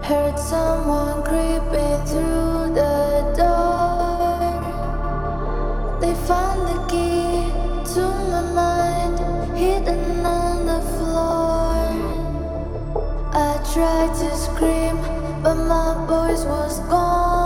Heard someone creeping through the door. They found the key to my mind, hidden on the floor. I tried to scream, but my voice was gone.